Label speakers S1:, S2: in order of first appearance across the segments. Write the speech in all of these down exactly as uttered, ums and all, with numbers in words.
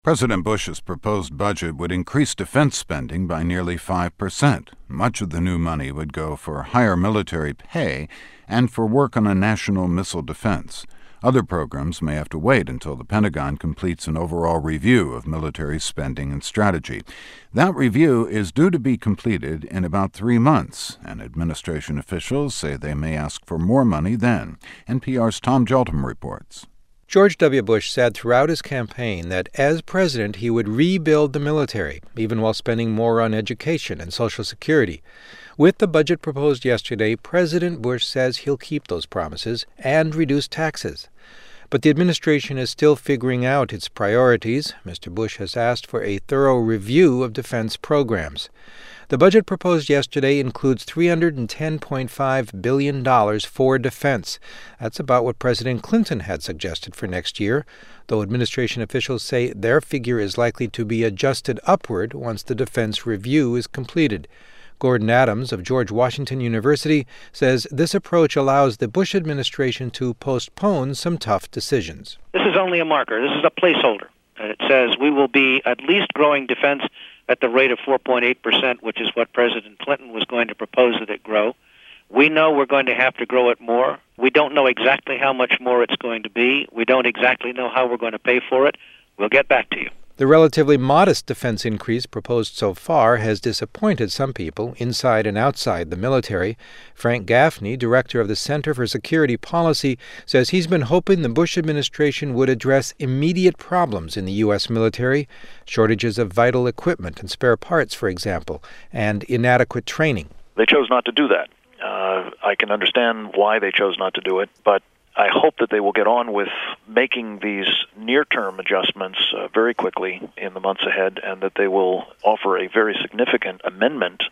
S1: President Bush's proposed budget would increase defense spending by nearly five percent. Much of the new money would go for higher military pay and for work on a national missile defense. Other programs may have to wait until the Pentagon completes an overall review of military spending and strategy. That review is due to be completed in about three months, and administration officials say they may ask for more money then. N P R's Tom Gjelten reports.
S2: George W. Bush said throughout his campaign that as president he would rebuild the military, even while spending more on education and Social Security. With the budget proposed yesterday, President Bush says he'll keep those promises and reduce taxes. But the administration is still figuring out its priorities. Mister Bush has asked for a thorough review of defense programs. The budget proposed yesterday includes three hundred ten point five billion dollars for defense. That's about what President Clinton had suggested for next year, though administration officials say their figure is likely to be adjusted upward once the defense review is completed. Gordon Adams of George Washington University says this approach allows the Bush administration to postpone some tough decisions.
S3: This is only a marker. This is a placeholder. And it says we will be at least growing defense at the rate of four point eight percent, which is what President Clinton was going to propose that it grow. We know we're going to have to grow it more. We don't know exactly how much more it's going to be. We don't exactly know how we're going to pay for it. We'll get back to you.
S2: The relatively modest defense increase proposed so far has disappointed some people inside and outside the military. Frank Gaffney, director of the Center for Security Policy, says he's been hoping the Bush administration would address immediate problems in the U S military, shortages of vital equipment and spare parts, for example, and inadequate training.
S4: They chose not to do that. Uh, I can understand why they chose not to do it, but I hope that they will get on with making these near-term adjustments uh, very quickly in the months ahead, and that they will offer a very significant amendment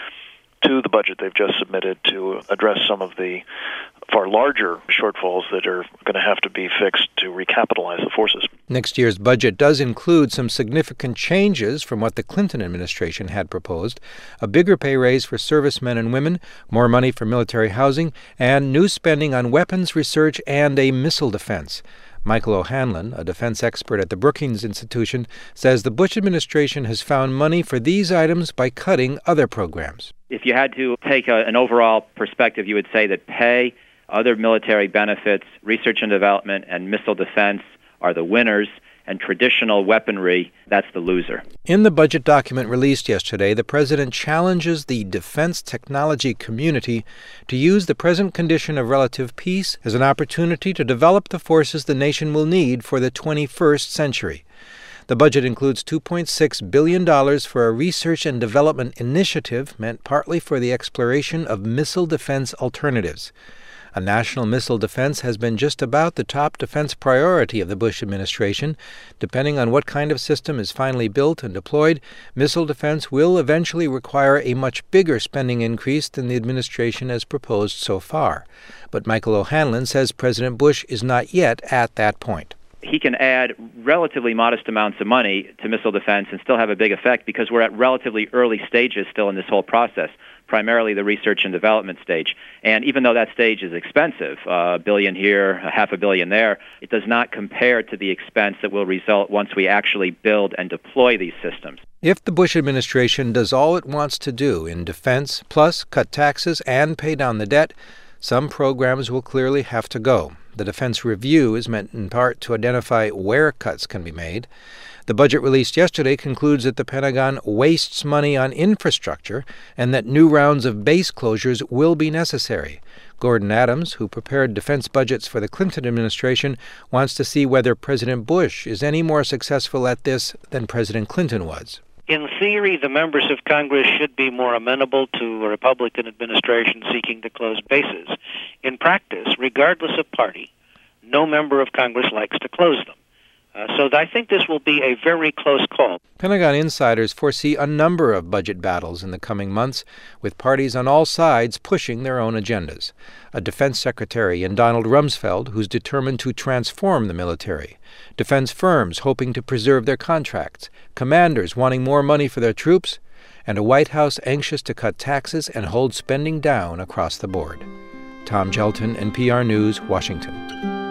S4: to the budget they've just submitted to address some of the far larger shortfalls that are going to have to be fixed to recapitalize the forces.
S2: Next year's budget does include some significant changes from what the Clinton administration had proposed: a bigger pay raise for servicemen and women, more money for military housing, and new spending on weapons research and a missile defense. Michael O'Hanlon, a defense expert at the Brookings Institution, says the Bush administration has found money for these items by cutting other programs.
S5: If you had to take a, an overall perspective, you would say that pay, other military benefits, research and development, and missile defense are the winners, and traditional weaponry, that's the loser.
S2: In the budget document released yesterday, the president challenges the defense technology community to use the present condition of relative peace as an opportunity to develop the forces the nation will need for the twenty-first century. The budget includes two point six billion dollars for a research and development initiative meant partly for the exploration of missile defense alternatives. A national missile defense has been just about the top defense priority of the Bush administration. Depending on what kind of system is finally built and deployed, missile defense will eventually require a much bigger spending increase than the administration has proposed so far. But Michael O'Hanlon says President Bush is not yet at that point.
S5: He can add relatively modest amounts of money to missile defense and still have a big effect because we're at relatively early stages still in this whole process, primarily the research and development stage. And even though that stage is expensive, a billion here, a half a billion there, it does not compare to the expense that will result once we actually build and deploy these systems.
S2: If the Bush administration does all it wants to do in defense, plus cut taxes and pay down the debt, some programs will clearly have to go. The defense review is meant in part to identify where cuts can be made. The budget released yesterday concludes that the Pentagon wastes money on infrastructure and that new rounds of base closures will be necessary. Gordon Adams, who prepared defense budgets for the Clinton administration, wants to see whether President Bush is any more successful at this than President Clinton was.
S3: In theory, the members of Congress should be more amenable to a Republican administration seeking to close bases. In practice, regardless of party, no member of Congress likes to close them. Uh, so I think this will be a very close call.
S2: Pentagon insiders foresee a number of budget battles in the coming months, with parties on all sides pushing their own agendas. A defense secretary in Donald Rumsfeld who's determined to transform the military. Defense firms hoping to preserve their contracts. Commanders wanting more money for their troops. And a White House anxious to cut taxes and hold spending down across the board. Tom Gjelten, N P R News, Washington.